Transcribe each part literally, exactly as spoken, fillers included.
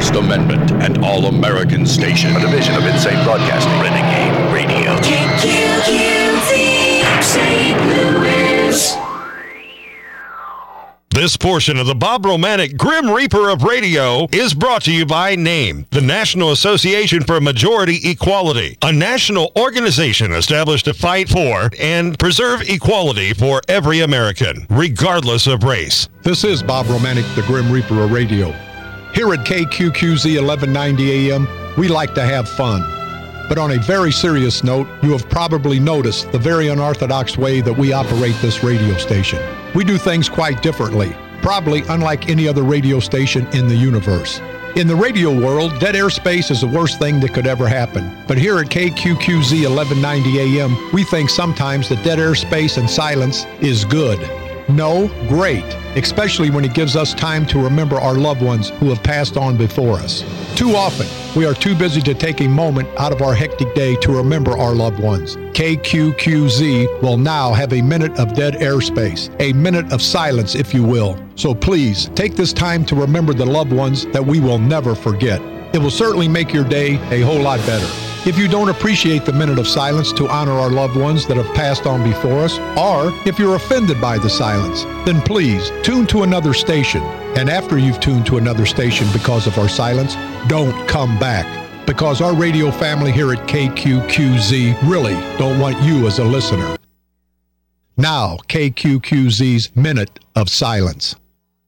First Amendment and All-American Station. A division of Insane Broadcasting. Renegade Radio. K Q Q Z, Saint Louis. This portion of the Bob Romanek Grim Reaper of Radio is brought to you by NAME, the National Association for Majority Equality, a national organization established to fight for and preserve equality for every American, regardless of race. This is Bob Romanek, the Grim Reaper of Radio. Here at K Q Q Z eleven ninety A M, we like to have fun. But on a very serious note, you have probably noticed the very unorthodox way that we operate this radio station. We do things quite differently, probably unlike any other radio station in the universe. In the radio world, dead airspace is the worst thing that could ever happen. But here at K Q Q Z eleven ninety A M, we think sometimes that dead airspace and silence is good. No, great, especially when it gives us time to remember our loved ones who have passed on before us. Too often, we are too busy to take a moment out of our hectic day to remember our loved ones. K Q Q Z will now have a minute of dead airspace, a minute of silence, if you will. So please, take this time to remember the loved ones that we will never forget. It will certainly make your day a whole lot better. If you don't appreciate the minute of silence to honor our loved ones that have passed on before us, or if you're offended by the silence, then please tune to another station. And after you've tuned to another station because of our silence, don't come back. Because our radio family here at K Q Q Z really don't want you as a listener. Now, K Q Q Z's Minute of Silence.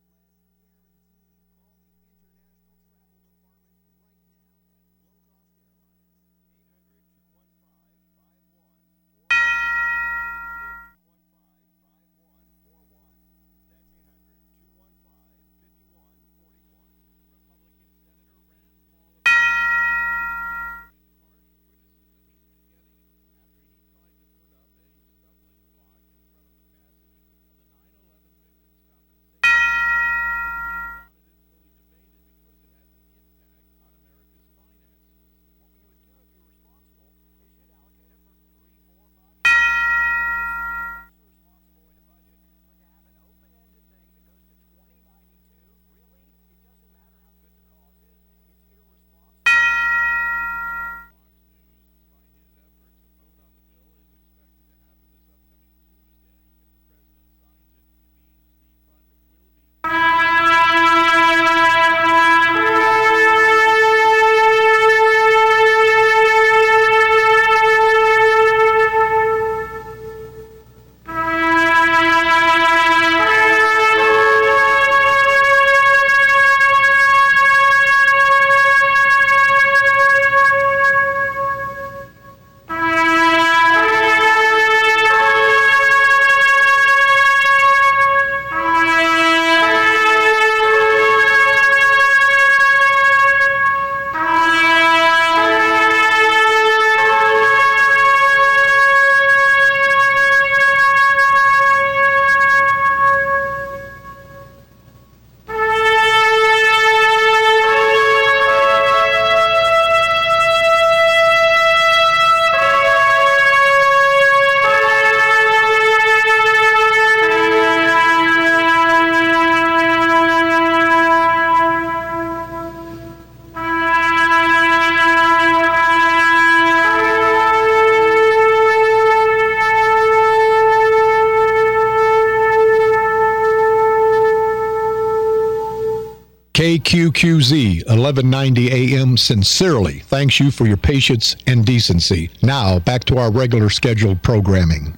K Q Q Z eleven ninety A M sincerely thanks you for your patience and decency. Now, back to our regular scheduled programming.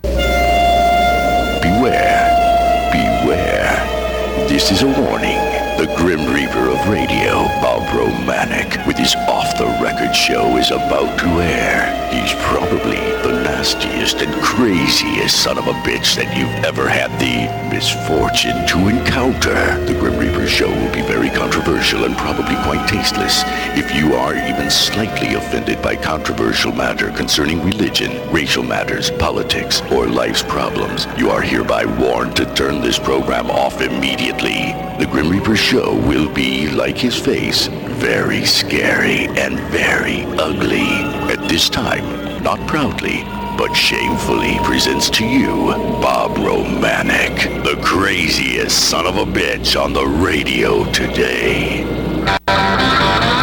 Beware, beware. This is a warning. The Grim Reaper of Radio, Bob Romanek, with his off-the-record show is about to air. He's probably the nastiest and craziest son of a bitch that you've ever had the misfortune to encounter. The Grim Reaper show will be very controversial and probably quite tasteless. If you are even slightly offended by controversial matter concerning religion, racial matters, politics, or life's problems, you are hereby warned to turn this program off immediately. The Grim Reaper show will be, like his face, very scary and very ugly. At this time, not proudly, but shamefully presents to you Bob Romanek, the craziest son of a bitch on the radio today.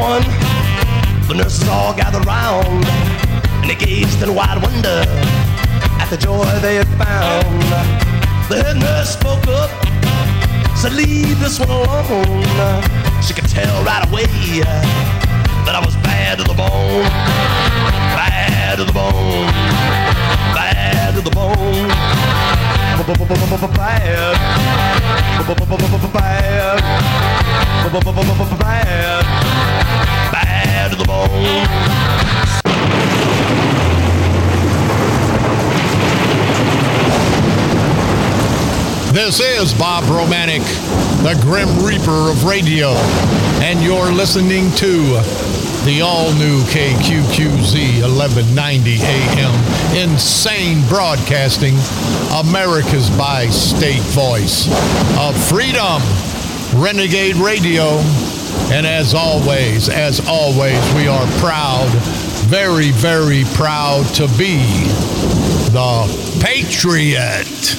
born, the nurses all gathered round, and they gazed in wide wonder at the joy they had found. The head nurse spoke up, said, leave this one alone. She could tell right away that I was bad to the bone, bad to the bone, bad to the bone, bad, bad, bad, bad to the bone. This is Bob Romanek, the Grim Reaper of radio, and you're listening to the all-new K Q Q Z eleven ninety A M, insane broadcasting, America's bi-state voice of freedom, Renegade Radio, and as always, as always, we are proud, very, very proud to be the Patriot.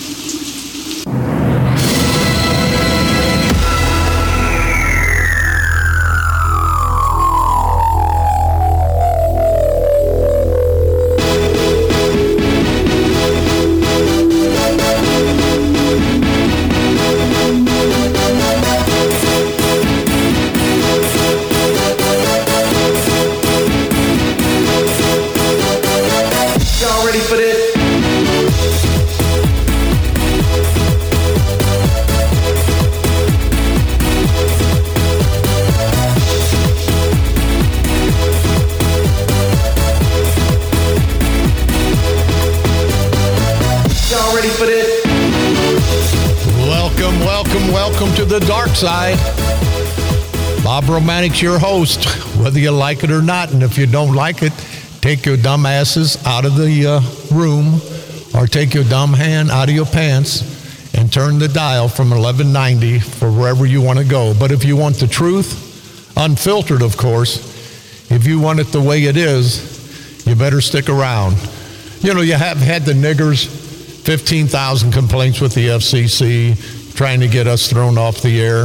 The dark side. Bob Romanek's your host, whether you like it or not. And if you don't like it, take your dumb asses out of the uh, room, or take your dumb hand out of your pants and turn the dial from eleven ninety for wherever you want to go. But if you want the truth, unfiltered, of course, if you want it the way it is, you better stick around. You know, you have had the niggers, fifteen thousand complaints with the F C C, trying to get us thrown off the air.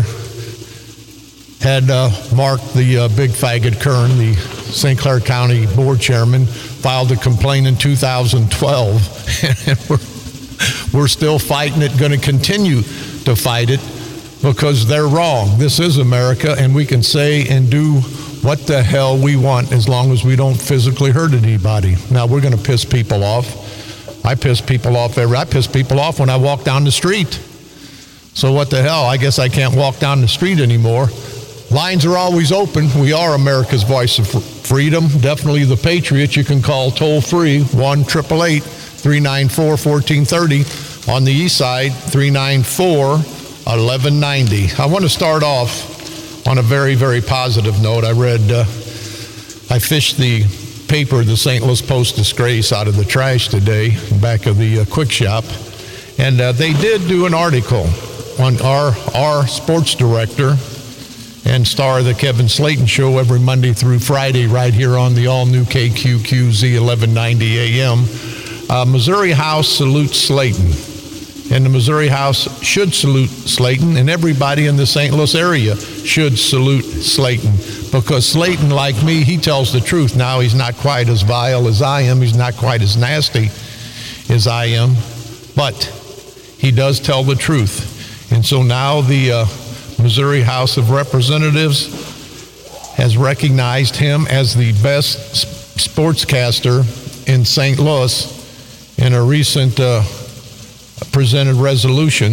Had uh, Mark, the uh, big faggot Kern, the Saint Clair County board chairman, filed a complaint in two thousand twelve. And we're, we're still fighting it, going to continue to fight it, because they're wrong. This is America, and we can say and do what the hell we want as long as we don't physically hurt anybody. Now, we're going to piss people off. I piss people off every, I piss people off when I walk down the street. So what the hell? I guess I can't walk down the street anymore. Lines are always open. We are America's voice of freedom. Definitely the Patriot. You can call toll free one eight eight eight, three nine four, one four three zero. On the east side, three nine four, one one nine zero. I want to start off on a very, very positive note. I read, uh, I fished the paper, the Saint Louis Post-Disgrace, out of the trash today, back of the uh, Quick Shop. And uh, they did do an article on our our sports director and star of the Kevin Slayton Show every Monday through Friday right here on the all-new K Q Q Z eleven ninety A M. Uh, Missouri House salutes Slayton. And the Missouri House should salute Slayton, and everybody in the Saint Louis area should salute Slayton, because Slayton, like me, he tells the truth. Now, he's not quite as vile as I am. He's not quite as nasty as I am, but he does tell the truth. And so now the uh, Missouri House of Representatives has recognized him as the best sportscaster in Saint Louis in a recent uh, presented resolution.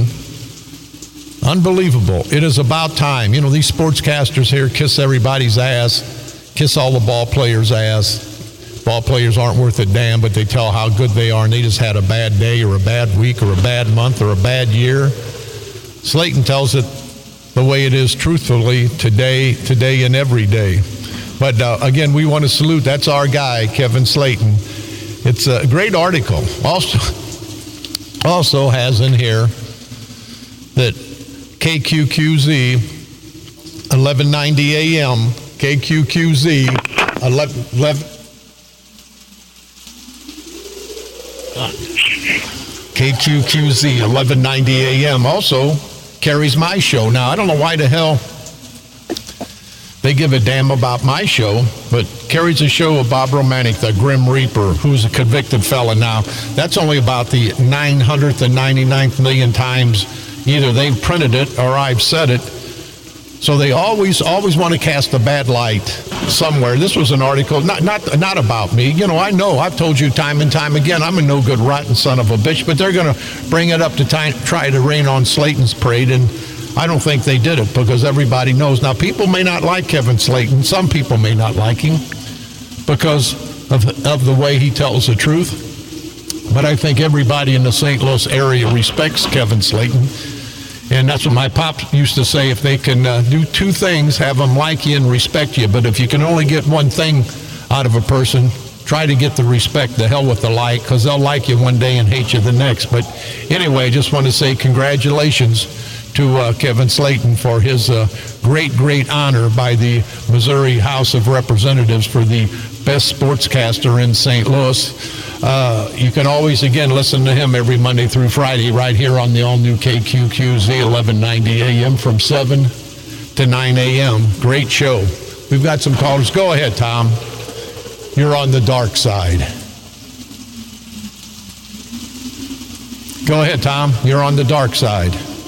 Unbelievable. It is about time. You know, these sportscasters here kiss everybody's ass, kiss all the ball players' ass. Ball players aren't worth a damn, but they tell how good they are, and they just had a bad day or a bad week or a bad month or a bad year. Slayton tells it the way it is, truthfully, today, today and every day. But uh, again, we want to salute. That's our guy, Kevin Slayton. It's a great article. Also, also has in here that K Q Q Z eleven ninety A M, K Q Q Z eleven, eleven K Q Q Z eleven ninety A M also carries my show. Now, I don't know why the hell they give a damn about my show, but carries a show of Bob Romanek, the Grim Reaper, who's a convicted felon now. That's only about the nine hundred ninety-ninth million times either they've printed it or I've said it. So they always, always want to cast a bad light somewhere. This was an article, not, not, not about me. You know, I know, I've told you time and time again, I'm a no good, rotten son of a bitch, but they're going to bring it up to try, try to rain on Slayton's parade, and I don't think they did it because everybody knows. Now, people may not like Kevin Slayton. Some people may not like him because of, of the way he tells the truth. But I think everybody in the Saint Louis area respects Kevin Slayton. And that's what my pop used to say, if they can uh, do two things, have them like you and respect you. But if you can only get one thing out of a person, try to get the respect, the hell with the like, because they'll like you one day and hate you the next. But anyway, I just want to say congratulations to uh, Kevin Slayton for his uh, great, great honor by the Missouri House of Representatives for the best sportscaster in Saint Louis. Uh, you can always, again, listen to him every Monday through Friday right here on the all-new K Q Q Z eleven ninety A M from seven to nine A M Great show. We've got some callers. Go ahead, Tom. You're on the dark side. Go ahead, Tom. You're on the dark side.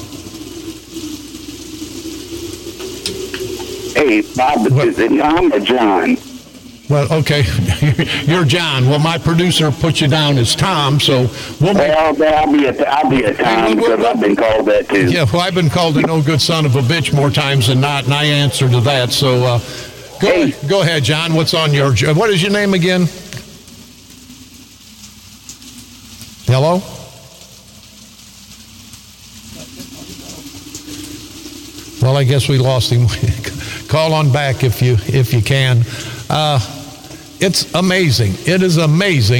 Hey, Bob, What? is it Tom or John? Well, okay, you're John. Well, my producer put you down as Tom, so we'll make... Well, I'll be a, I'll be a Tom because I've been called that too. Yeah, well, I've been called a no good son of a bitch more times than not, and I answer to that. So uh, go, Hey. go ahead, John. What's on your... What is your name again? Hello? Well, I guess we lost him. Call on back if you if you can. Uh, it's amazing. It is amazing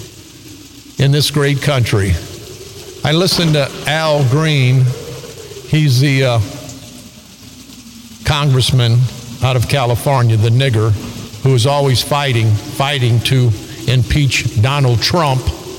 in this great country. I listened to Al Green. He's the uh, congressman out of California, the nigger, who is always fighting, fighting to impeach Donald Trump.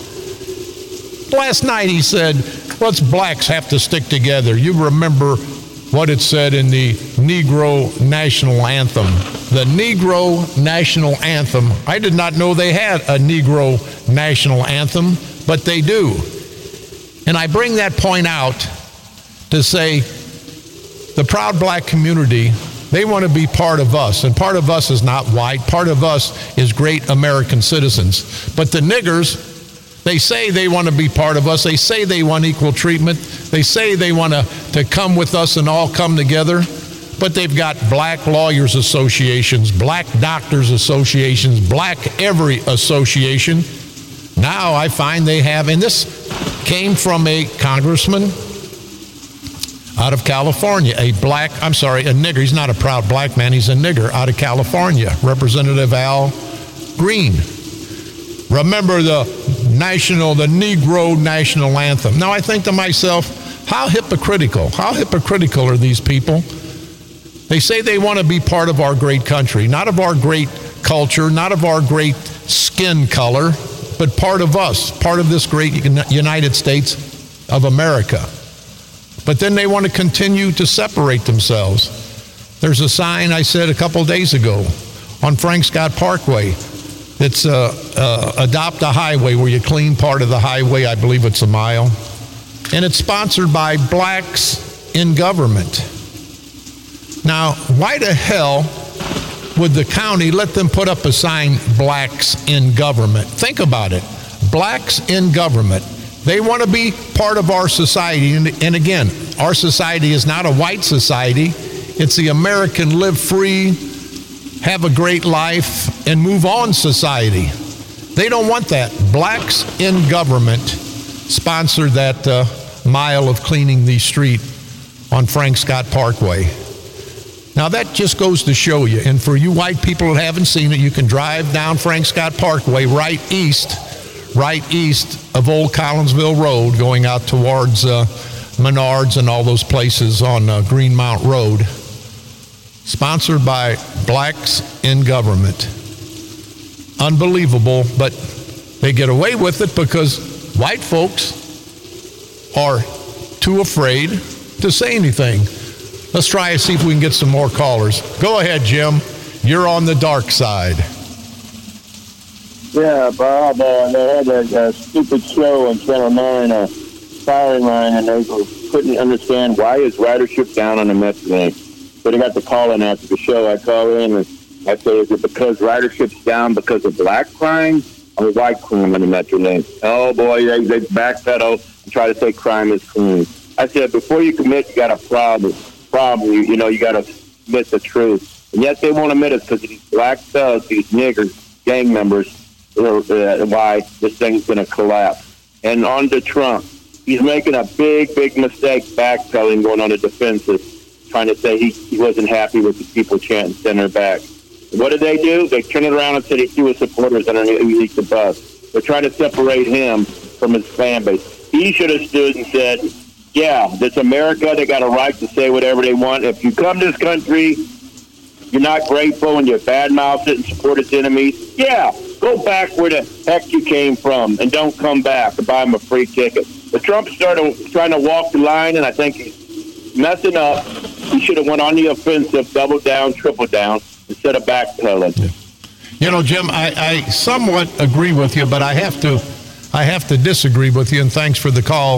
Last night he said, let's blacks have to stick together. You remember what it said in the Negro National Anthem. The Negro National Anthem. I did not know they had a Negro National Anthem, but they do. And I bring that point out to say the proud black community, they want to be part of us. And part of us is not white. Part of us is great American citizens. But the niggers, they say they want to be part of us. They say they want equal treatment. They say they want to, to come with us and all come together. But they've got black lawyers associations, black doctors associations, black every association. Now I find they have, and this came from a congressman out of California, a black, I'm sorry, a nigger. He's not a proud black man. He's a nigger out of California, Representative Al Green. Remember the national, the Negro National Anthem. Now I think to myself, how hypocritical, how hypocritical are these people? They say they want to be part of our great country, not of our great culture, not of our great skin color, but part of us, part of this great United States of America. But then they want to continue to separate themselves. There's a sign I said a couple days ago on Frank Scott Parkway. It's uh, uh, Adopt a Highway, where you clean part of the highway. I believe it's a mile. And it's sponsored by Blacks in Government. Now, why the hell would the county let them put up a sign, Blacks in Government? Think about it. Blacks in Government. They want to be part of our society. And, and again, our society is not a white society. It's the American live free, have a great life, and move on society. They don't want that. Blacks in Government sponsored that uh, mile of cleaning the street on Frank Scott Parkway. Now that just goes to show you, and for you white people that haven't seen it, you can drive down Frank Scott Parkway right east, right east of Old Collinsville Road, going out towards uh, Menards and all those places on uh, Greenmount Road. Sponsored by Blacks in Government. Unbelievable, but they get away with it because white folks are too afraid to say anything. Let's try and see if we can get some more callers. Go ahead, Jim. You're on the dark side. Yeah, Bob, uh, they had a, a stupid show on Channel nine, a firing line, and they couldn't understand why is ridership down on the Metrolink. So they got the call in after the show. I call in and I say, is it because ridership's down because of black crime or white crime on the Metrolink? Oh, boy, they, they backpedal and try to say crime is clean. I said, before you commit, you got a problem. Problem, you, you know, you got to admit the truth. And yes, they won't admit it because of these black thugs, these niggers, gang members, uh, why this thing's going to collapse. And on to Trump. He's making a big, big mistake backpedaling, going on the defensive, trying to say he, he wasn't happy with the people chanting center back. What did they do? They turned it around and said he threw his supporters underneath the bus. They're trying to separate him from his fan base. He should have stood and said, yeah, this America, they got a right to say whatever they want. If you come to this country, you're not grateful and you badmouth it and support its enemies, yeah, go back where the heck you came from and don't come back or buy them a free ticket. But Trump started trying to walk the line, and I think he's messing up. He should have went on the offensive, double down, triple down, instead of backpedaling. You know, Jim, I, I somewhat agree with you, but I have to, I have to disagree with you, and thanks for the call.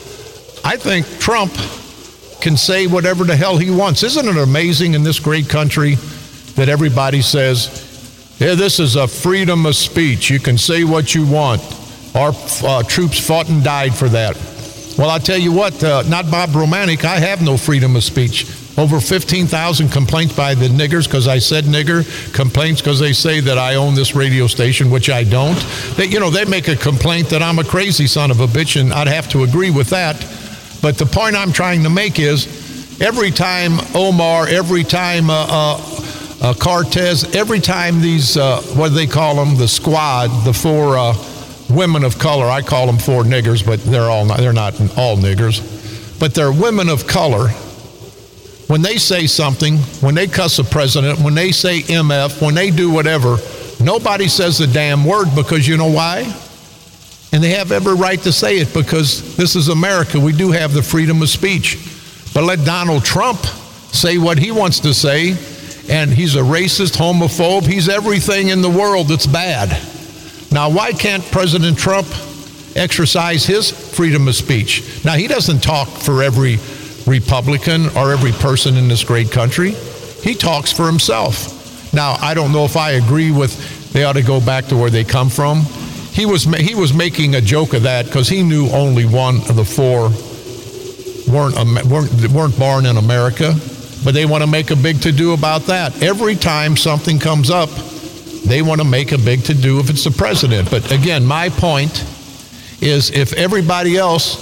I think Trump can say whatever the hell he wants. Isn't it amazing in this great country that everybody says, yeah, this is a freedom of speech. You can say what you want. Our uh, troops fought and died for that. Well, I'll tell you what, uh, not Bob Romanek, I have no freedom of speech. Over fifteen thousand complaints by the niggers because I said nigger, complaints because they say that I own this radio station, which I don't. They, you know, they make a complaint that I'm a crazy son of a bitch, and I'd have to agree with that. But the point I'm trying to make is every time Omar, every time uh, uh, uh, Cortez, every time these, uh, what do they call them, the squad, the four uh, women of color, I call them four niggers, but they're all not, they're not all niggers, but they're women of color. When they say something, when they cuss a president, when they say M F, when they do whatever, nobody says the damn word because you know why? And they have every right to say it because this is America. We do have the freedom of speech. But let Donald Trump say what he wants to say, and he's a racist, homophobe. He's everything in the world that's bad. Now, why can't President Trump exercise his freedom of speech? Now, he doesn't talk for every Republican or every person in this great country. He talks for himself. Now, I don't know if I agree with they ought to go back to where they come from. He was he was making a joke of that because he knew only one of the four weren't weren't weren't born in America, but they want to make a big to-do about that. Every time something comes up, they want to make a big to-do if it's the president. But again, my point is if everybody else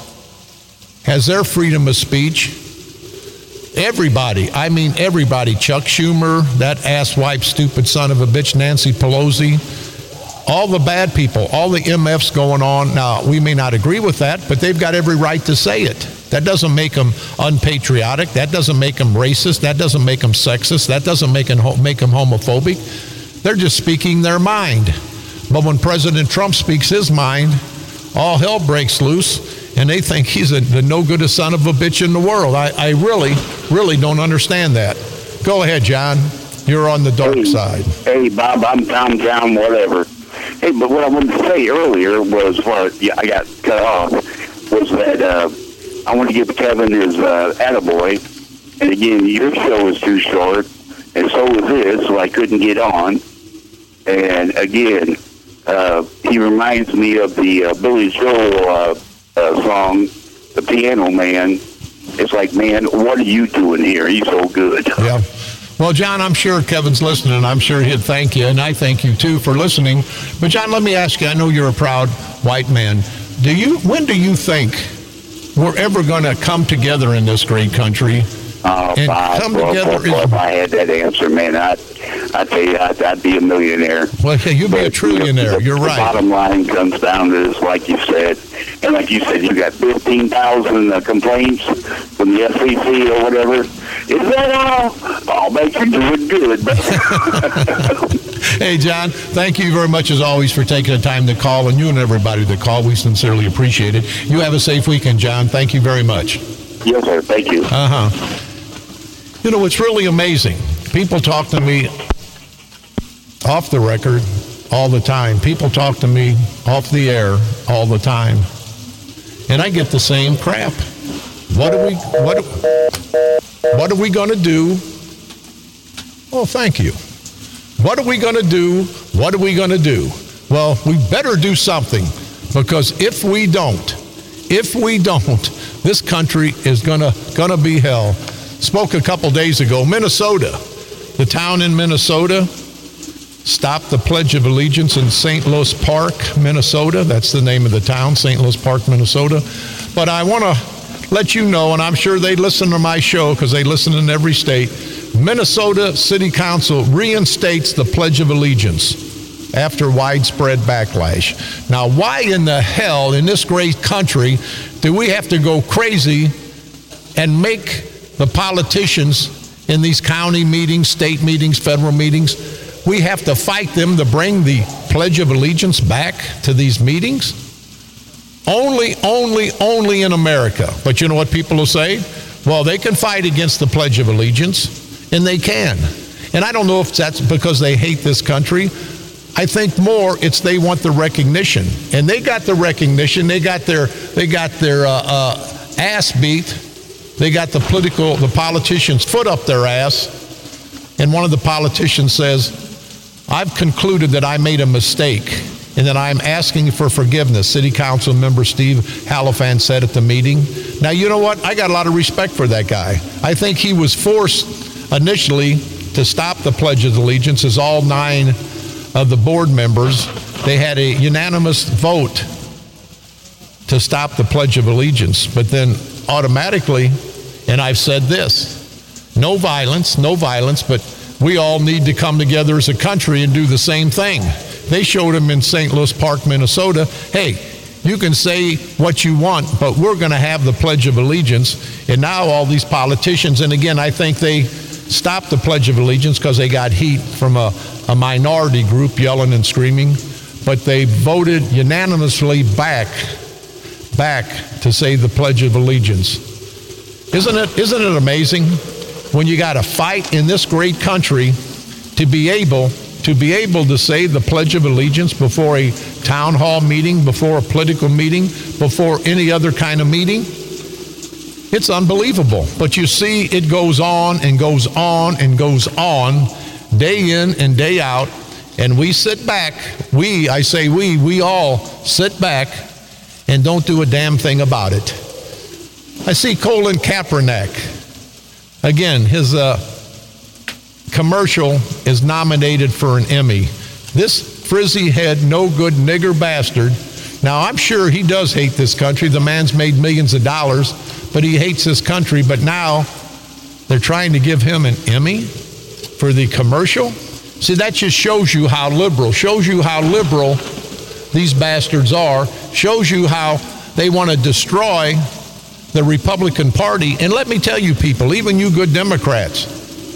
has their freedom of speech, everybody, I mean everybody, Chuck Schumer, that asswipe, stupid son of a bitch, Nancy Pelosi, all the bad people, all the M Fs going on. Now, we may not agree with that, but they've got every right to say it. That doesn't make them unpatriotic. That doesn't make them racist. That doesn't make them sexist. That doesn't make them, make them homophobic. They're just speaking their mind. But when President Trump speaks his mind, all hell breaks loose, and they think he's a, the no-goodest son of a bitch in the world. I, I really, really don't understand that. Go ahead, John. You're on the dark hey, side. Hey, Bob, I'm Tom Town, whatever. Hey, but what I wanted to say earlier was, well, yeah, I got cut off, was that uh, I want to give Kevin his uh, attaboy. And again, your show was too short, and so was his, so I couldn't get on. And again, uh, he reminds me of the uh, Billy Joel uh, uh, song, The Piano Man. It's like, man, what are you doing here? He's so good. Yeah. Well, John, I'm sure Kevin's listening, and I'm sure he'd thank you, and I thank you, too, for listening. But, John, let me ask you, I know you're a proud white man. Do you? When do you think we're ever going to come together in this great country Oh, and Bob, come well, together? well, well, if I had that answer, man, I'd, I'd tell you, I'd, I'd be a millionaire. Well, yeah, you'd be a trillionaire. The, You're the right. The bottom line comes down to this, like you said. And like you said, you got fifteen thousand uh, complaints from the F C C or whatever. Is that all? I'll make you do it good. Hey, John, thank you very much, as always, for taking the time to call, and you and everybody that called. We sincerely appreciate it. You have a safe weekend, John. Thank you very much. Yes, sir. Thank you. Uh-huh. You know, it's really amazing. People talk to me off the record all the time. People talk to me off the air all the time. And I get the same crap. What are we what what are we going to do? Oh, thank you. What are we going to do? What are we going to do? Well, we better do something, because if we don't, if we don't, this country is going to going to be hell. Spoke a couple days ago, Minnesota. The town in Minnesota stopped the Pledge of Allegiance in Saint Louis Park, Minnesota. That's the name of the town, Saint Louis Park, Minnesota. But I want to let you know, and I'm sure they listen to my show because they listen in every state, Minnesota City Council reinstates the Pledge of Allegiance after widespread backlash. Now, why in the hell in this great country do we have to go crazy and make the politicians in these county meetings, state meetings, federal meetings, we have to fight them to bring the Pledge of Allegiance back to these meetings? Only, only, only in America. But you know what people will say? Well, they can fight against the Pledge of Allegiance, and they can. And I don't know if that's because they hate this country. I think more it's they want the recognition. And they got the recognition. They got their, they got their uh, uh, ass beat. They got the political, the politicians' foot up their ass. And one of the politicians says, I've concluded that I made a mistake and that I'm asking for forgiveness. City Council member Steve Halifan said at the meeting. Now, you know what? I got a lot of respect for that guy. I think he was forced initially to stop the Pledge of Allegiance, as all nine of the board members, they had a unanimous vote to stop the Pledge of Allegiance. But then automatically, and I've said this, no violence, no violence, but we all need to come together as a country and do the same thing. They showed them in Saint Louis Park, Minnesota, hey, you can say what you want, but we're going to have the Pledge of Allegiance. And now all these politicians, and again, I think they stopped the Pledge of Allegiance because they got heat from a, a minority group yelling and screaming, but they voted unanimously back back to say the Pledge of Allegiance. Isn't it, isn't it amazing when you got to fight in this great country to be able to be able to say the Pledge of Allegiance before a town hall meeting, before a political meeting, before any other kind of meeting? It's unbelievable. But you see, it goes on and goes on and goes on day in and day out, and we sit back, we, I say we, we all sit back and don't do a damn thing about it. I see Colin Kaepernick. Again, his uh, commercial is nominated for an Emmy. This frizzy-head, no-good nigger bastard. Now, I'm sure he does hate this country. The man's made millions of dollars, but he hates this country. But now they're trying to give him an Emmy for the commercial. See, that just shows you how liberal, shows you how liberal these bastards are, shows you how they want to destroy the Republican Party. And let me tell you people, even you good Democrats,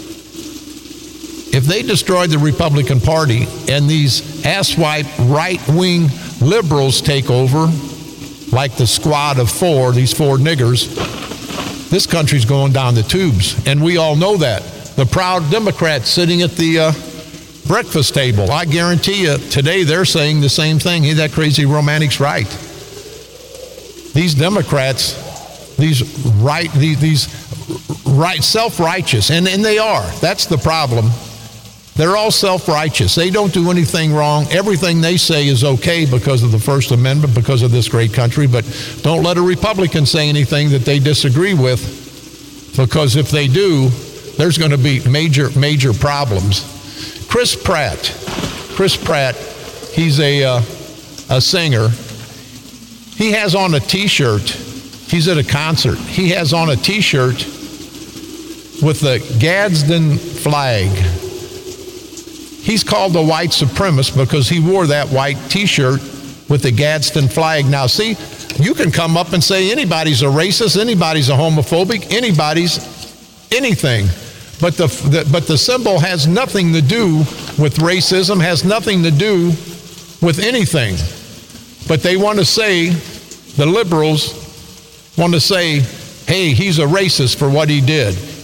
if they destroy the Republican Party and these asswipe right-wing liberals take over, like the squad of four, these four niggers, this country's going down the tubes. And we all know that. The proud Democrats sitting at the uh, breakfast table, I guarantee you, today they're saying the same thing. Hey, that crazy romantic's right. These Democrats, these right, these, these right, self-righteous, and, and they are. That's the problem. They're all self-righteous. They don't do anything wrong. Everything they say is okay because of the First Amendment, because of this great country. But don't let a Republican say anything that they disagree with, because if they do, there's going to be major, major problems. Chris Pratt. Chris Pratt, he's a, uh, a singer. He has on a T-shirt. He's at a concert. He has on a T-shirt with the Gadsden flag. He's called a white supremacist because he wore that white T-shirt with the Gadsden flag. Now, see, you can come up and say anybody's a racist, anybody's a homophobic, anybody's anything. But the, the but the symbol has nothing to do with racism, has nothing to do with anything. But they want to say, the liberals want to say, hey, he's a racist for what he did.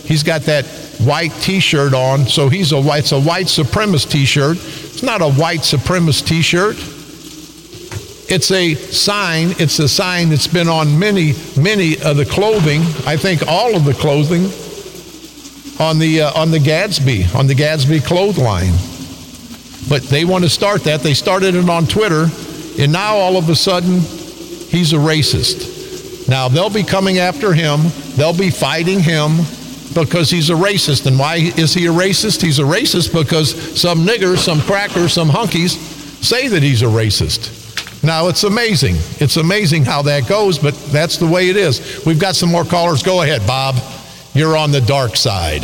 he's got that white T-shirt on, so he's a white, it's a white supremacist T-shirt. It's not a white supremacist T-shirt. It's a sign. It's a sign that's been on many, many of the clothing. I think all of the clothing on the uh, on the Gadsby, on the Gadsby clothesline. But they want to start that. They started it on Twitter, and now all of a sudden, he's a racist. Now they'll be coming after him. They'll be fighting him because he's a racist. And why is he a racist? He's a racist because some niggers, some crackers, some hunkies say that he's a racist. Now, it's amazing. It's amazing how that goes, but that's the way it is. We've got some more callers. Go ahead, Bob. You're on the dark side.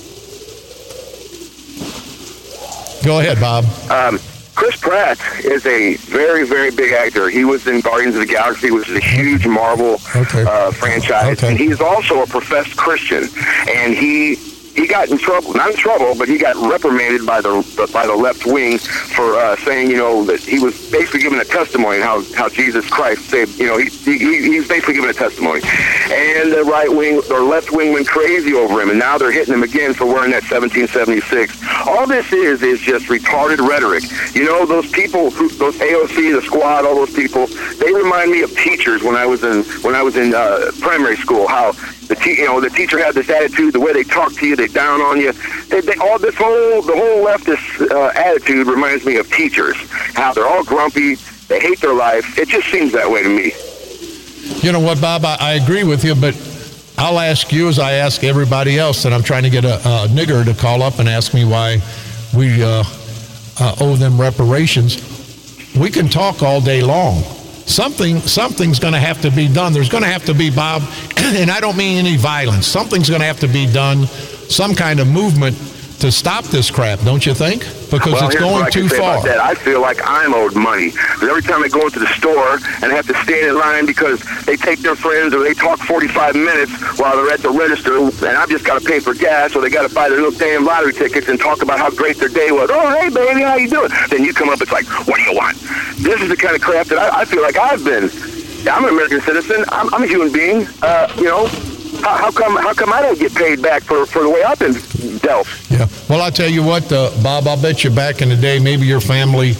Go ahead, Bob. Um, Chris Pratt is a very, very big actor. He was in Guardians of the Galaxy, which is a huge Marvel okay. uh, franchise. Okay. And he's also a professed Christian. And he... He got in trouble, not in trouble, but he got reprimanded by the by the left wing for uh, saying, you know, that he was basically giving a testimony how, how Jesus Christ saved, you know, he, he he's basically giving a testimony. And the right wing or left wing went crazy over him, and now they're hitting him again for wearing that seventeen seventy-six. All this is is just retarded rhetoric. You know, those people, who, those A O C, the Squad, all those people, they remind me of teachers when I was in when I was in uh, primary school. How the te- you know the teacher had this attitude, the way they talk to you, they down on you. They, they, all this whole the whole leftist uh, attitude reminds me of teachers. How they're all grumpy, they hate their life. It just seems that way to me. You know what, Bob? I, I agree with you, but I'll ask you as I ask everybody else, and I'm trying to get a, a nigger to call up and ask me why we uh, uh, owe them reparations. We can talk all day long. Something, something's going to have to be done. There's going to have to be, Bob, and I don't mean any violence. Something's going to have to be done, some kind of movement to stop this crap, don't you think? Because well, it's here's going what I too can say far. About that. I feel like I'm owed money. Because every time I go into the store and have to stand in line because they take their friends or they talk forty-five minutes while they're at the register, and I've just got to pay for gas, or they got to buy their little damn lottery tickets and talk about how great their day was. Oh, hey, baby, how you doing? Then you come up, it's like, what do you want? This is the kind of crap that I, I feel like I've been. I'm an American citizen. I'm, I'm a human being. Uh, you know, how, how come how come I don't get paid back for, for the way I've been dealt? Yeah. Well, I'll tell you what, uh, Bob, I'll bet you back in the day, maybe your family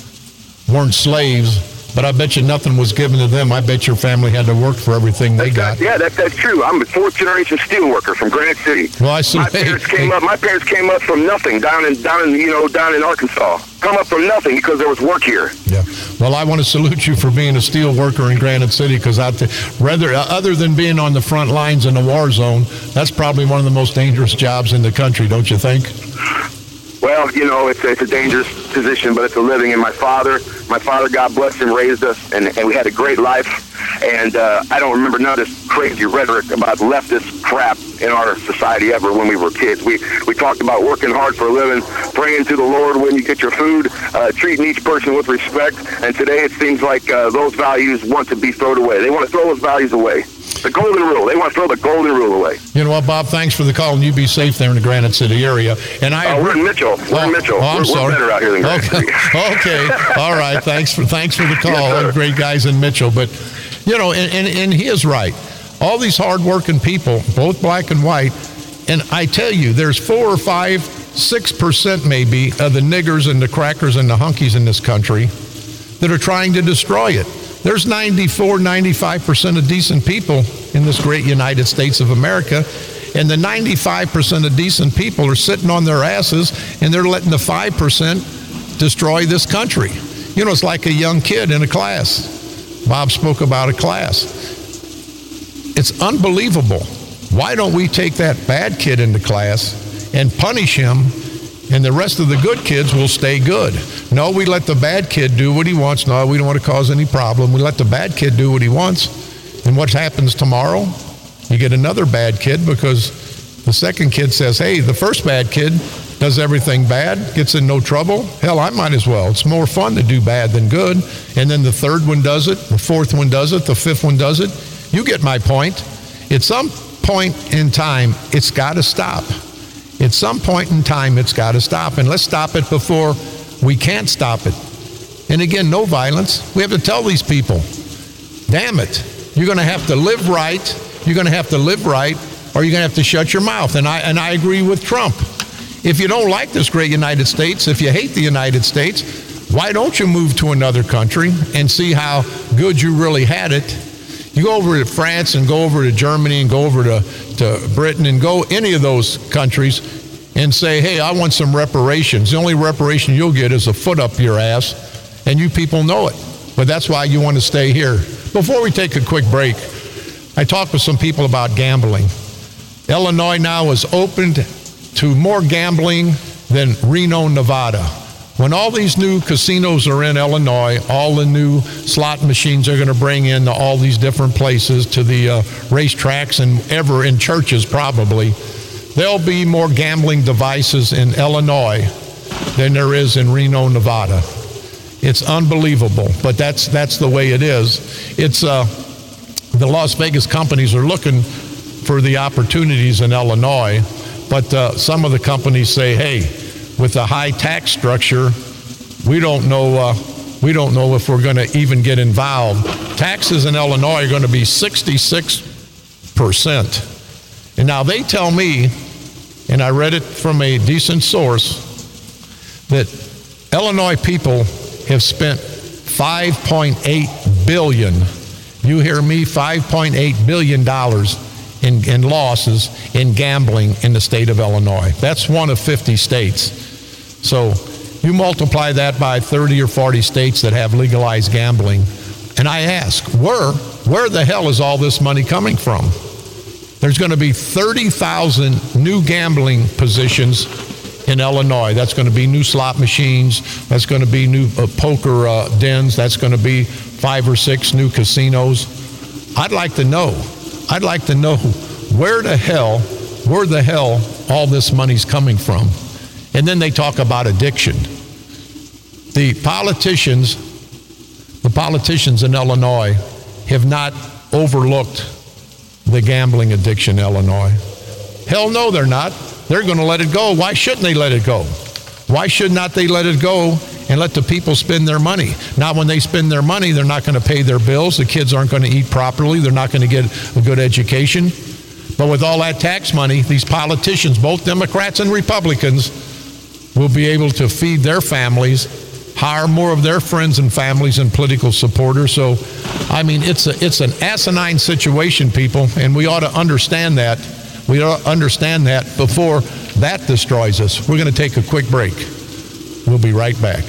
weren't slaves, but I bet you nothing was given to them. I bet your family had to work for everything they that's, got. Yeah, that's that's true. I'm a fourth generation steel worker from Granite City. Well, I see. My parents came up. My parents came up from nothing down in down in you know down in Arkansas. Come up from nothing because there was work here. Yeah. Well, I want to salute you for being a steel worker in Granite City, because out there, rather other than being on the front lines in a war zone, that's probably one of the most dangerous jobs in the country, don't you think? Well, you know, it's a, it's a dangerous position, but it's a living. And my father, my father, God bless him, raised us, and, and we had a great life. And uh, I don't remember none of this crazy rhetoric about leftist crap in our society ever when we were kids. We we talked about working hard for a living, praying to the Lord when you get your food, uh, treating each person with respect. And today it seems like uh, those values want to be thrown away. They want to throw those values away. The golden rule. They want to throw the golden rule away. You know what, Bob? Thanks for the call, and you be safe there in the Granite City area. And I. Uh, we're in Mitchell. We're oh, in Mitchell. Oh, I'm we're, sorry. we're better out here than Granite okay. City. Okay. All right. Thanks for thanks for the call. Yes, Great guys in Mitchell, but you know, and, and and he is right. All these hardworking people, both black and white, and I tell you, there's four or five, six percent maybe of the niggers and the crackers and the hunkies in this country that are trying to destroy it. There's ninety-four, ninety-five percent of decent people in this great United States of America, and the ninety-five percent of decent people are sitting on their asses, and they're letting the five percent destroy this country. You know, it's like a young kid in a class. Bob spoke about a class. It's unbelievable. Why don't we take that bad kid into class and punish him, and the rest of the good kids will stay good? No, we let the bad kid do what he wants. No, we don't want to cause any problem. We let the bad kid do what he wants. And what happens tomorrow? You get another bad kid because the second kid says, hey, the first bad kid does everything bad, gets in no trouble. Hell, I might as well. It's more fun to do bad than good. And then the third one does it, the fourth one does it, the fifth one does it. You get my point. At some point in time, it's got to stop. At some point in time, it's got to stop. And let's stop it before we can't stop it. And again, no violence. We have to tell these people, damn it, you're going to have to live right. You're going to have to live right, or you're going to have to shut your mouth. And I and I agree with Trump. If you don't like this great United States, if you hate the United States, why don't you move to another country and see how good you really had it? You go over to France and go over to Germany and go over to, to Britain and go any of those countries and say, hey, I want some reparations. The only reparation you'll get is a foot up your ass, and you people know it. But that's why you want to stay here. Before we take a quick break, I talked with some people about gambling. Illinois now is opened to more gambling than Reno, Nevada. When all these new casinos are in Illinois, all the new slot machines are going to bring in to all these different places, to the uh, racetracks and ever in churches probably, there'll be more gambling devices in Illinois than there is in Reno, Nevada. It's unbelievable, but that's that's the way it is. It's uh, the Las Vegas companies are looking for the opportunities in Illinois, but uh, some of the companies say, hey, with the high tax structure, we don't know uh, we don't know if we're going to even get involved. Taxes in Illinois are going to be sixty-six percent. And now they tell me, and I read it from a decent source, that Illinois people have spent five point eight billion dollars, you hear me, five point eight billion dollars in, in losses in gambling in the state of Illinois. That's one of fifty states. So you multiply that by thirty or forty states that have legalized gambling. And I ask, where, where the hell is all this money coming from? There's going to be thirty thousand new gambling positions in Illinois. That's going to be new slot machines. That's going to be new uh, poker uh, dens. That's going to be five or six new casinos. I'd like to know. I'd like to know where the hell, where the hell all this money's coming from. And then they talk about addiction. The politicians, the politicians in Illinois have not overlooked the gambling addiction in Illinois. Hell no, they're not. They're going to let it go. Why shouldn't they let it go? Why should not they let it go and let the people spend their money? Now, when they spend their money, they're not going to pay their bills. The kids aren't going to eat properly. They're not going to get a good education. But with all that tax money, these politicians, both Democrats and Republicans, will be able to feed their families, hire more of their friends and families and political supporters. So, I mean, it's a, it's an asinine situation, people, and we ought to understand that. We ought to understand that before that destroys us. We're going to take a quick break. We'll be right back.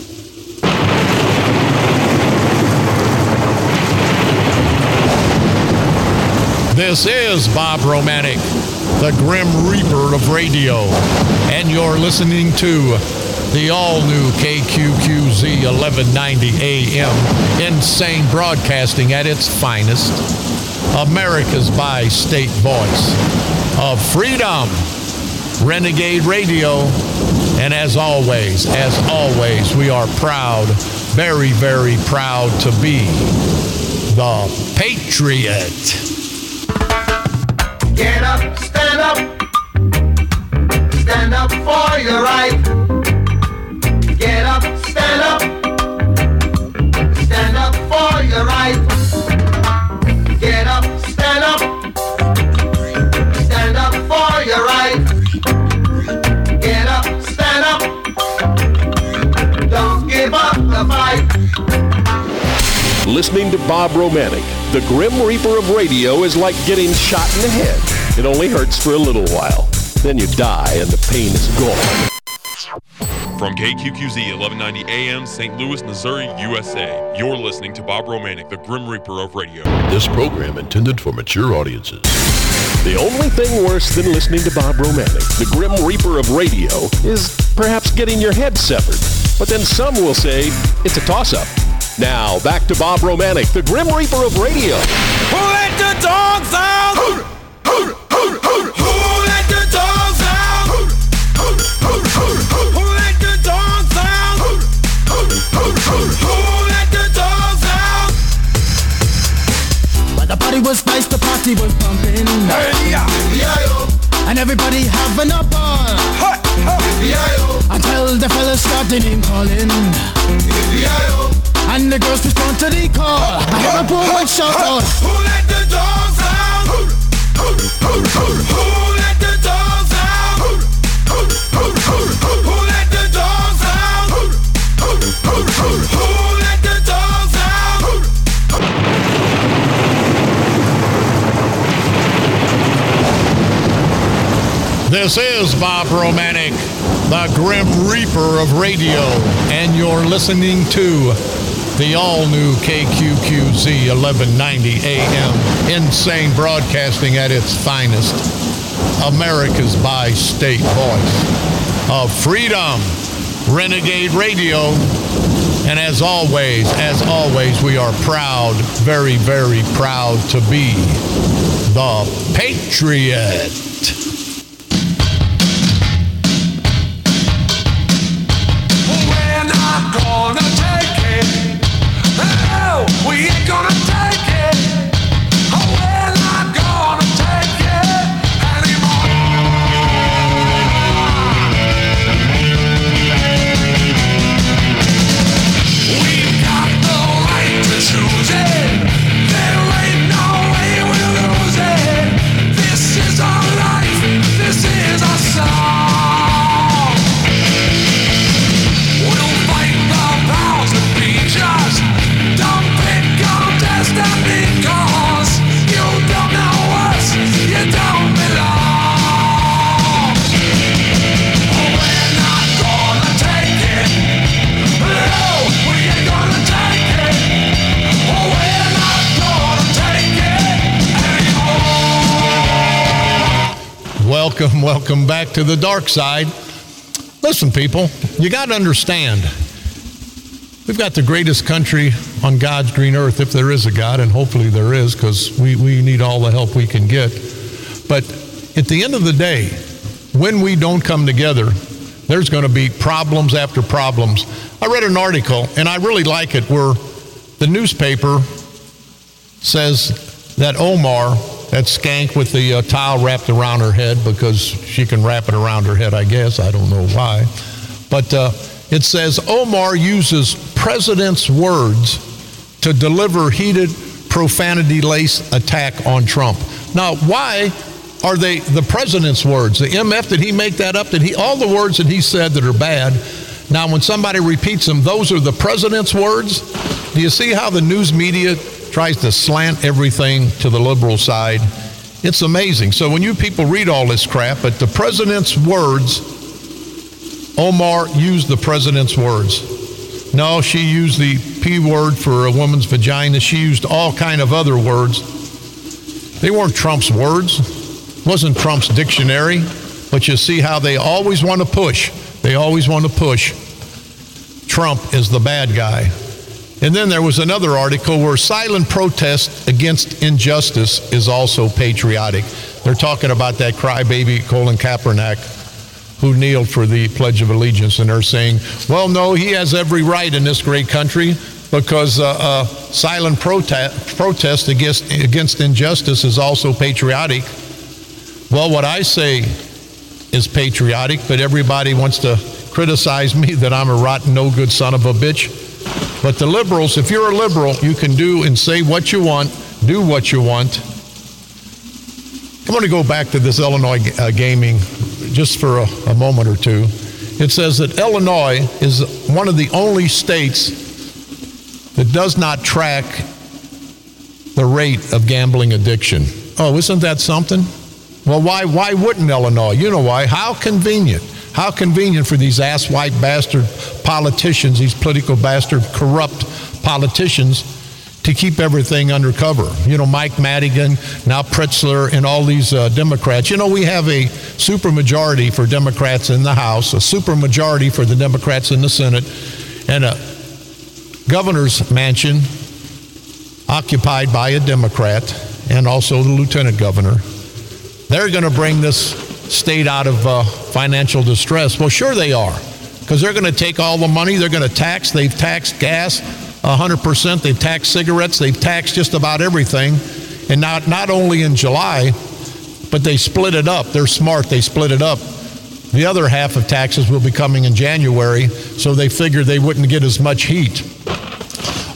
This is Bob Romanek, the Grim Reaper of radio, and you're listening to the all-new K Q Q Z eleven ninety A M, insane broadcasting at its finest, America's bi-state voice of freedom, Renegade Radio, and as always, as always, we are proud, very, very proud to be the Patriot. Get up, stand up, stand up for your right. Get up, stand up, stand up for your right. Get up, stand up, stand up for your right. Get up, stand up, don't give up the fight. Listening to Bob Romanek, the Grim Reaper of radio, is like getting shot in the head. It only hurts for a little while. Then you die and the pain is gone. From K Q Q Z eleven ninety A M, Saint Louis, Missouri, U S A, you're listening to Bob Romanek, the Grim Reaper of radio. This program intended for mature audiences. The only thing worse than listening to Bob Romanek, the Grim Reaper of radio, is perhaps getting your head severed. But then some will say it's a toss-up. Now, back to Bob Romanek, the Grim Reaper of radio. Who let the dogs out? Who, who, who, who, who let the dogs out? Who, who, who, who, who, who let the dogs out? Who, who, who, who, who let the dogs out? Well, the party was nice, the party was pumping. Hey, yeah, yeah, and everybody having a ball. Hey, hey, yeah, until the fellas started name calling. Yeah, and the girls respond to the call. I have a boom and shout out. Who let the dogs out? Who, Who let the dogs out? Who let the dogs out? Who let the dogs out? This is Bob Romanek, the Grim Reaper of radio, and you're listening to the all-new K Q Q Z eleven ninety A M, insane broadcasting at its finest, America's bi-state voice of freedom, Renegade Radio. And as always, as always, we are proud, very, very proud to be the Patriot. We're not gonna take it. No, we ain't gonna take it. Oh, we're not gonna take it anymore. We've got the right to choose it. There ain't no way we'll lose it. This is our life. This is our song. We'll fight the powers that be just. Don't pick on destiny, cause you don't know us, you don't belong. Oh, we're not gonna take it. No, we ain't gonna take it. Oh, we're not gonna take it anymore. Welcome, welcome back to the dark side. Listen, people, you got to understand, we've got the greatest country on God's green earth, if there is a God, and hopefully there is, because we, we need all the help we can get. But at the end of the day, when we don't come together, there's going to be problems after problems. I read an article, and I really like it, where the newspaper says that Omar, that skank with the uh, towel wrapped around her head, because she can wrap it around her head, I guess. I don't know why. But uh, it says Omar uses president's words to deliver heated, profanity-laced attack on Trump. Now, why are they the president's words? The M F, did he make that up? Did he, all the words that he said that are bad, now when somebody repeats them, those are the president's words? Do you see how the news media tries to slant everything to the liberal side? It's amazing. So when you people read all this crap, but the president's words, Omar used the president's words. No, she used the P word for a woman's vagina. She used all kind of other words. They weren't Trump's words. It wasn't Trump's dictionary. But you see how they always want to push. They always want to push Trump is the bad guy. And then there was another article where silent protest against injustice is also patriotic. They're talking about that crybaby Colin Kaepernick who kneeled for the Pledge of Allegiance, and they're saying, well, no, he has every right in this great country because uh, uh, silent protest, protest against, against injustice is also patriotic. Well, what I say is patriotic, but everybody wants to criticize me that I'm a rotten, no good son of a bitch. But the liberals, if you're a liberal, you can do and say what you want, do what you want. I'm going to go back to this Illinois uh, gaming just for a, a moment or two. It says that Illinois is one of the only states that does not track the rate of gambling addiction. Oh, isn't that something? Well, why why wouldn't Illinois? You know why. How convenient. How convenient for these ass-white bastard politicians, these political bastard corrupt politicians, to keep everything under cover. You know, Mike Madigan, now Pritzker, and all these uh, Democrats. You know, we have a supermajority for Democrats in the House, a supermajority for the Democrats in the Senate, and a governor's mansion occupied by a Democrat and also the lieutenant governor. They're going to bring this state out of uh, financial distress. Well, sure they are, because they're going to take all the money. They're going to tax. They've taxed gas one hundred percent. They've taxed cigarettes. They've taxed just about everything. And not, not only in July, but they split it up. They're smart. They split it up. The other half of taxes will be coming in January, so they figured they wouldn't get as much heat.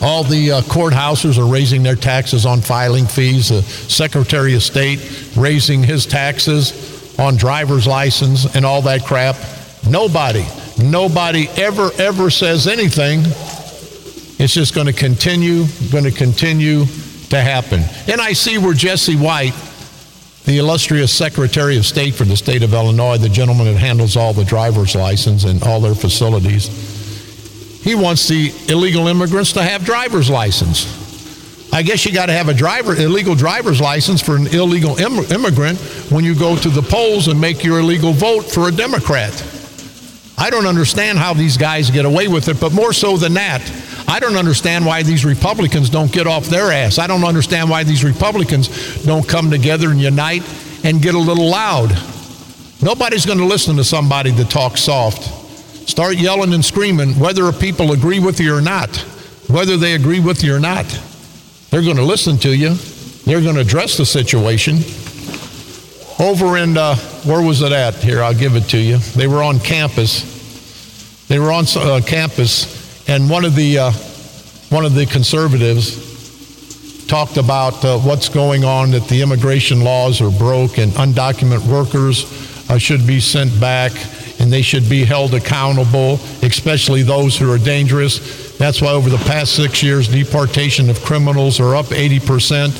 all the uh, courthouses are raising their taxes on filing fees. The Secretary of State raising his taxes on driver's license and all that crap. Nobody, nobody ever, ever says anything. It's just going to continue, going to continue to happen. And I see where Jesse White, the illustrious Secretary of State for the state of Illinois, the gentleman that handles all the driver's license and all their facilities, he wants the illegal immigrants to have driver's license. I guess you got to have a driver, illegal driver's license for an illegal Im- immigrant when you go to the polls and make your illegal vote for a Democrat. I don't understand how these guys get away with it, but more so than that, I don't understand why these Republicans don't get off their ass. I don't understand why these Republicans don't come together and unite and get a little loud. Nobody's going to listen to somebody that talks soft. Start yelling and screaming, whether people agree with you or not. Whether they agree with you or not. They're going to listen to you. They're going to address the situation. Over in, uh, where was it at? Here, I'll give it to you. They were on campus. They were on uh, campus, and one of the uh, one of the conservatives talked about uh, what's going on, that the immigration laws are broke and undocumented workers uh, should be sent back and they should be held accountable, especially those who are dangerous. That's why over the past six years, deportation of criminals are up eighty percent.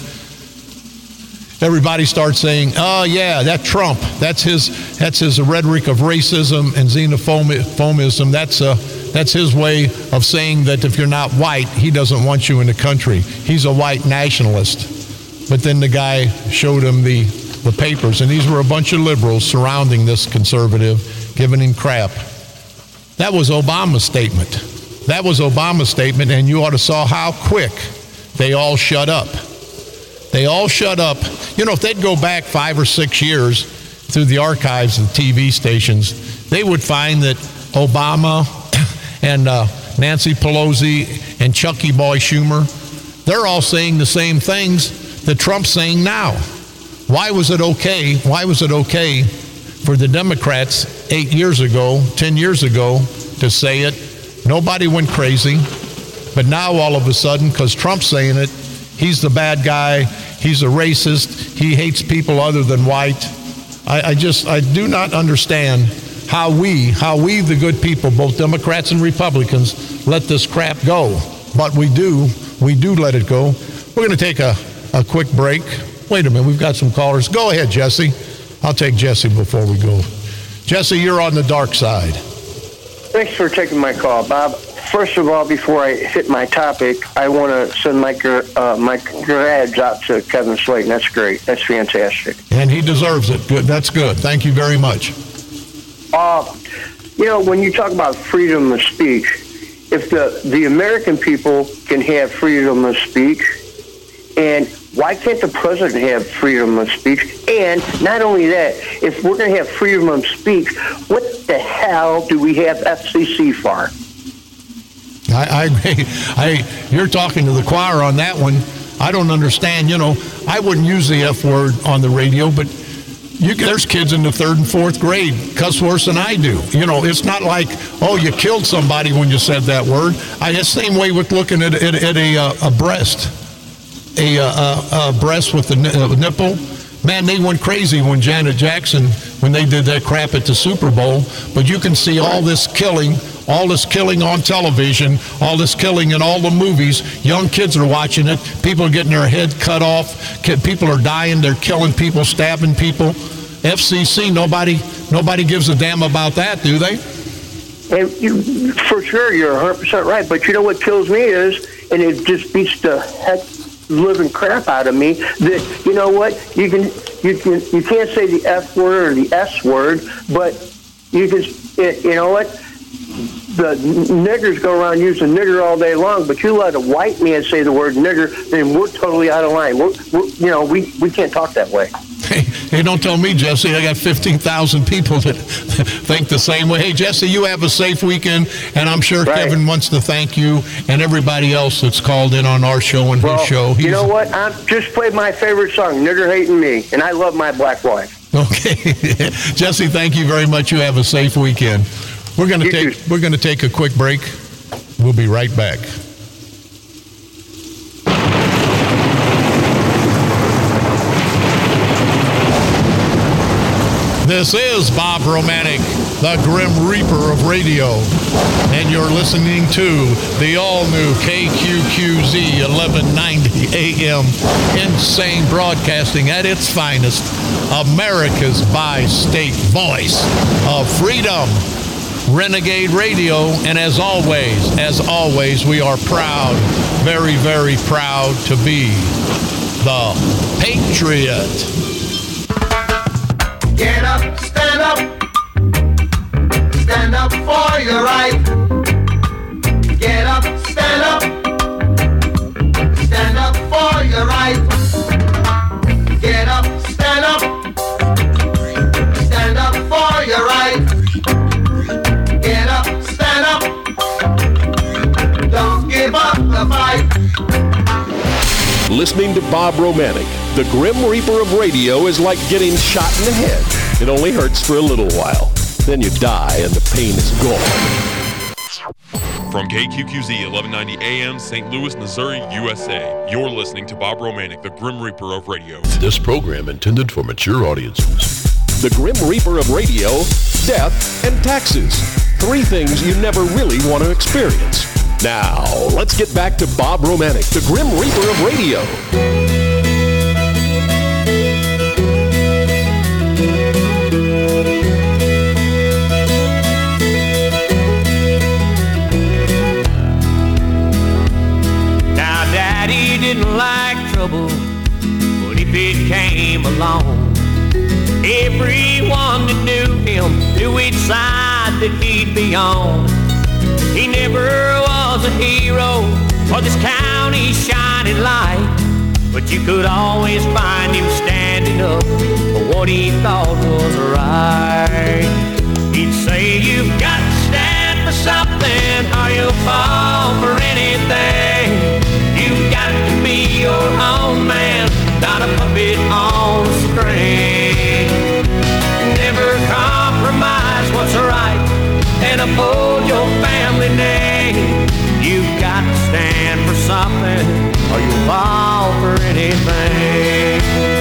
Everybody starts saying, oh yeah, that Trump, that's his that's his rhetoric of racism and xenophobism. That's uh, that's his way of saying that if you're not white, he doesn't want you in the country. He's a white nationalist. But then the guy showed him the, the papers, and these were a bunch of liberals surrounding this conservative, giving him crap. That was Obama's statement. That was Obama's statement, and you ought to saw how quick they all shut up. They all shut up. You know, if they'd go back five or six years through the archives of the T V stations, they would find that Obama and uh, Nancy Pelosi and Chucky Boy Schumer, they're all saying the same things that Trump's saying now. Why was it okay? Why was it okay for the Democrats eight years ago, ten years ago, to say it? Nobody went crazy. But now all of a sudden, because Trump's saying it, he's the bad guy. He's a racist. He hates people other than white. I, I just, I do not understand how we, how we, the good people, both Democrats and Republicans, let this crap go. But we do, we do let it go. We're going to take a, a quick break. Wait a minute, we've got some callers. Go ahead, Jesse. I'll take Jesse before we go. Jesse, you're on the dark side. Thanks for taking my call, Bob. First of all, before I hit my topic, I want to send my uh, my congrats out to Kevin Slayton. That's great. That's fantastic. And he deserves it. Good. That's good. Thank you very much. Uh, you know, when you talk about freedom of speech, if the, the American people can have freedom of speech, and why can't the president have freedom of speech? And not only that, if we're going to have freedom of speech, what the hell do we have F C C for? I, I agree. I, you're talking to the choir on that one. I don't understand. You know, I wouldn't use the F word on the radio, but you, there's kids in the third and fourth grade cuss worse than I do. You know, it's not like, oh, you killed somebody when you said that word. I the same way with looking at, at, at a, uh, a breast, a, uh, a breast with a nipple. Man, they went crazy when Janet Jackson, when they did that crap at the Super Bowl. But you can see all this killing, all this killing on television, all this killing in all the movies. Young kids are watching it. People are getting their head cut off. People are dying. They're killing people, stabbing people. F C C, nobody, nobody gives a damn about that, do they? And you, for sure, you're one hundred percent right. But you know what kills me is, and it just beats the heck living crap out of me, that, you know what, you can you can you can't say the F word or the S word, but you can, you know what, the niggers go around using nigger all day long, but you let a white man say the word nigger, then we're totally out of line. We're, we're, you know, we, we can't talk that way. Hey, hey, don't tell me, Jesse. I got fifteen thousand people that think the same way. Hey, Jesse, you have a safe weekend, and I'm sure right. Kevin wants to thank you and everybody else that's called in on our show and well, his show. He's, you know what? I just played my favorite song, Nigger Hating Me, and I love my black wife. Okay. Jesse, thank you very much. You have a safe weekend. We're going to take too. we're going to take a quick break. We'll be right back. This is Bob Romanek, the Grim Reaper of radio, and you're listening to the all-new K Q Q Z eleven ninety A M, insane broadcasting at its finest, America's bi-state voice of freedom, Renegade Radio, and as always, as always, we are proud, very, very proud to be the Patriot. Get up, stand up, stand up for your right. Get up, stand up, stand up for your right. Get up, stand up, stand up for your right. Get up, stand up, don't give up the fight. Listening to Bob Romanek, the Grim Reaper of radio, is like getting shot in the head. It only hurts for a little while. Then you die and the pain is gone. From K Q Q Z eleven ninety A M, Saint Louis, Missouri, U S A, you're listening to Bob Romanek, the Grim Reaper of radio. This program intended for mature audiences. The Grim Reaper of radio, death, and taxes. Three things you never really want to experience. Now, let's get back to Bob Romanek, the Grim Reaper of radio. Now, Daddy didn't like trouble, but if it came along, everyone that knew him knew which side that he'd be on. He never was a hero or this county's shining light, but you could always find him standing up for what he thought was right. He'd say, you've got to stand for something or you'll fall for anything. You've got to be your own man, not a puppet on a string. Never compromise what's right and uphold your family name. You've got to stand for something or you'll fall for anything.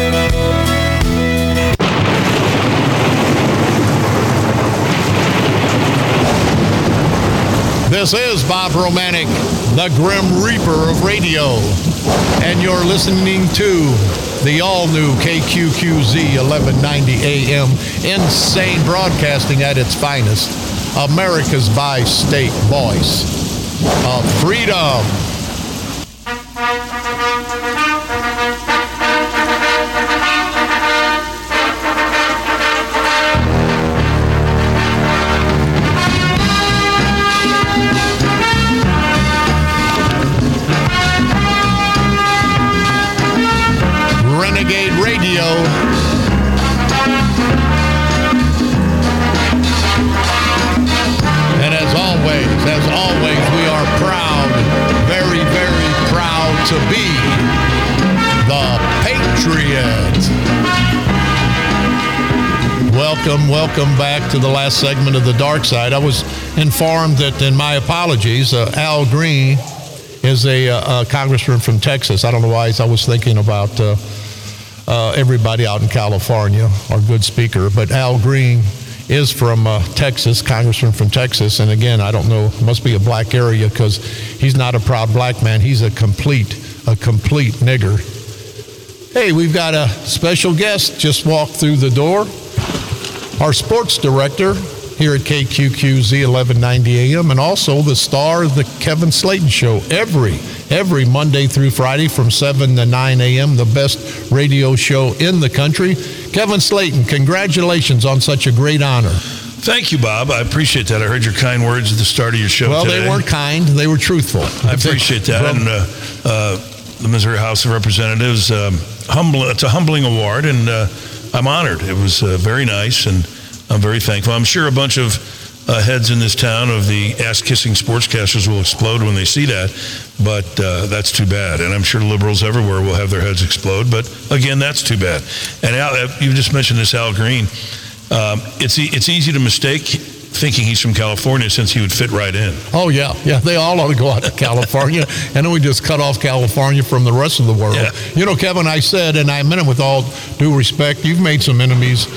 This is Bob Romanek, the Grim Reaper of radio, and you're listening to the all-new K Q Q Z eleven ninety A M, insane broadcasting at its finest, America's bi-state voice of freedom. Renegade Radio. And as always, as always, we are proud, very, very proud to be the Patriot. Welcome, welcome back to the last segment of The Dark Side. I was informed that, and my apologies, uh, Al Green is a, uh, a congressman from Texas. I don't know why I was thinking about uh, uh, everybody out in California, our good speaker, but Al Green is from uh, Texas, congressman from Texas. And again, I don't know, it must be a black area because he's not a proud black man. He's a complete, a complete nigger. Hey, we've got a special guest just walked through the door. Our sports director here at K Q Q Z eleven ninety A M, and also the star of the Kevin Slayton Show every, every Monday through Friday from seven to nine A M, the best radio show in the country. Kevin Slayton, congratulations on such a great honor. Thank you, Bob. I appreciate that. I heard your kind words at the start of your show well, today. Well, they weren't kind. They were truthful. I appreciate that. From, and uh, uh, the Missouri House of Representatives, um, humble, it's a humbling award, and uh, I'm honored. It was uh, very nice, and I'm very thankful. I'm sure a bunch of uh, heads in this town of the ass-kissing sportscasters will explode when they see that, but uh, that's too bad. And I'm sure liberals everywhere will have their heads explode, but again, that's too bad. And Al, you just mentioned this Al Green. Um, it's e- it's easy to mistake thinking he's from California since he would fit right in. Oh, yeah. Yeah, they all ought to go out to California. And then we just cut off California from the rest of the world. Yeah. You know, Kevin, I said, and I meant it with all due respect, you've made some enemies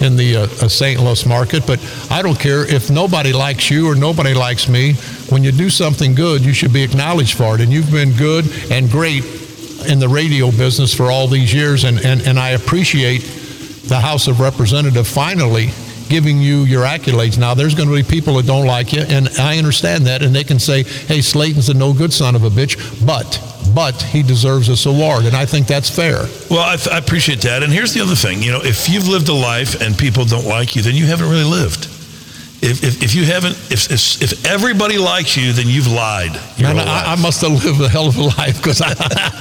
in the uh, uh, Saint Louis market. But I don't care if nobody likes you or nobody likes me. When you do something good, you should be acknowledged for it. And you've been good and great in the radio business for all these years. And, and, and I appreciate the House of Representatives finally giving you your accolades. Now, there's going to be people that don't like you, and I understand that, and they can say, hey, Slayton's a no-good son of a bitch, but, but he deserves this award, and I think that's fair. Well, I, I appreciate that, and here's the other thing. You know, if you've lived a life and people don't like you, then you haven't really lived. If, if, if you haven't, if, if if everybody likes you, then you've lied. Man, I, I must have lived a hell of a life because I.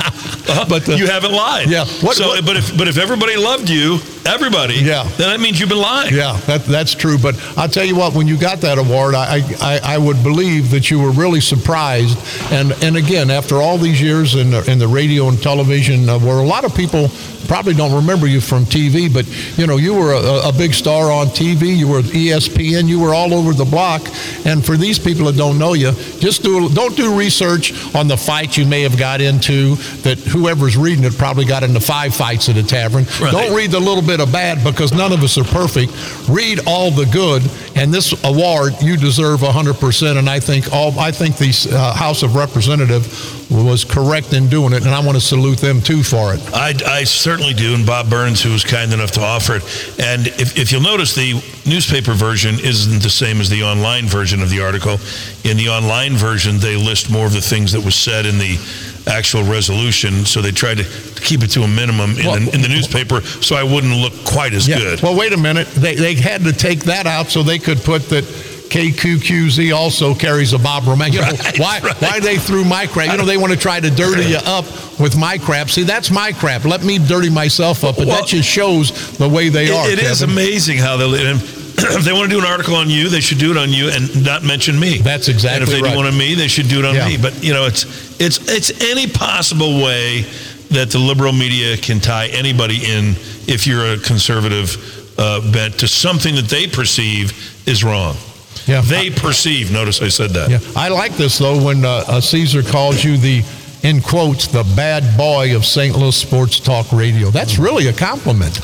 uh, but the, you haven't lied. Yeah. What, so, what, but if but if everybody loved you, everybody. Yeah. Then that means you've been lying. Yeah, that that's true. But I'll tell you what, when you got that award, I I, I would believe that you were really surprised. And and again, after all these years in the, in the radio and television, uh, where a lot of people probably don't remember you from T V, but you know, you were a, a big star on T V. You were at E S P N. You were all over the block. And for these people that don't know you, just do don't do research on the fight you may have got into. That whoever's reading it probably got into five fights at a tavern. Right. Don't read the little bit of bad because none of us are perfect. Read all the good. And this award you deserve one hundred percent. And I think all I think the uh, House of Representatives was correct in doing it, and I want to salute them too for it. I, I certainly do, and Bob Burns, who was kind enough to offer it. And if, if you'll notice, the newspaper version isn't the same as the online version of the article. In the online version, they list more of the things that was said in the actual resolution, so they tried to keep it to a minimum in, well, the, in the newspaper, so I wouldn't look quite as yeah. good. Well, wait a minute. They, they had to take that out so they could put that K Q Q Z also carries a Bob Roman. You know, right, why right. why they threw my crap? You know, they want to try to dirty you up with my crap. See, that's my crap. Let me dirty myself up, but well, that just shows the way they it, are. It Kevin. is amazing how they if they want to do an article on you, they should do it on you and not mention me. That's exactly right. And if they right. do one on me, they should do it on yeah. me. But you know, it's it's it's any possible way that the liberal media can tie anybody in if you're a conservative uh, bent to something that they perceive is wrong. Yeah, they perceive. Notice I said that. Yeah, I like this though when uh, uh, Caesar calls you the, in quotes, the bad boy of Saint Louis sports talk radio. That's really a compliment.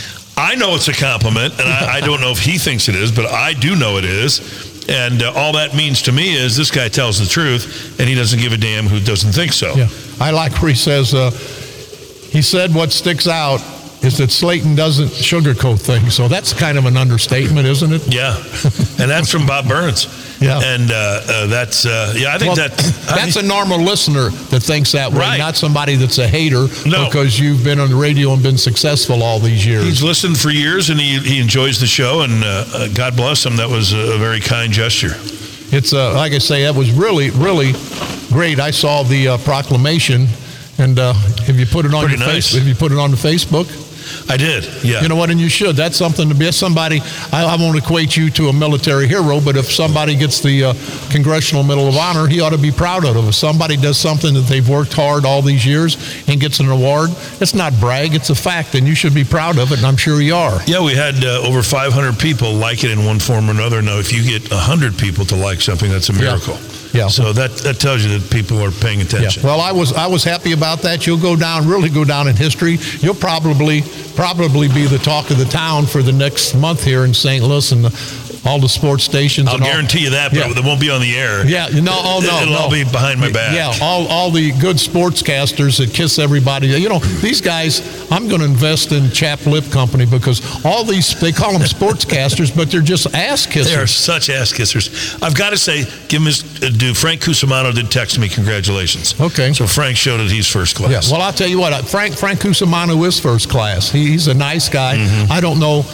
I know it's a compliment, and I, I don't know if he thinks it is, but I do know it is. And uh, all that means to me is this guy tells the truth, and he doesn't give a damn who doesn't think so. Yeah, I like where he says, uh, he said what sticks out is that Slayton doesn't sugarcoat things. So that's kind of an understatement, isn't it? Yeah. And that's from Bob Burns. Yeah. And uh, uh, that's, uh, yeah, I think well, that. That's I a normal listener that thinks that way, right. not somebody that's a hater no. because you've been on the radio and been successful all these years. He's listened for years and he, he enjoys the show, and uh, uh, God bless him. That was a very kind gesture. It's, uh, like I say, that was really, really great. I saw the uh, proclamation, and uh, have you put it on Pretty your nice. face? Have you put it on the Facebook? I did, yeah. You know what, and you should. That's something to be somebody, I, I won't equate you to a military hero, but if somebody gets the uh, Congressional Medal of Honor, he ought to be proud of it. If somebody does something that they've worked hard all these years and gets an award, it's not brag, it's a fact, and you should be proud of it, and I'm sure you are. Yeah, we had uh, over five hundred people like it in one form or another. Now, if you get one hundred people to like something, that's a miracle. Yeah. Yeah. So that, that tells you that people are paying attention. Yeah. Well, I was I was happy about that. You'll go down, really go down in history. You'll probably probably be the talk of the town for the next month here in Saint Louis and the, all the sports stations. I'll and guarantee all. you that, but yeah. it won't be on the air. Yeah, no, oh no, It'll no. all be behind my back. Yeah, all all the good sportscasters that kiss everybody. You know, these guys, I'm going to invest in Chap Lip Company because all these, they call them sportscasters, but they're just ass kissers. They are such ass kissers. I've got to say, give him his due. Frank Cusimano did text me, congratulations. Okay. So Frank showed that he's first class. Yeah, well, I'll tell you what, Frank Frank Cusimano is first class. He, he's a nice guy. Mm-hmm. I don't know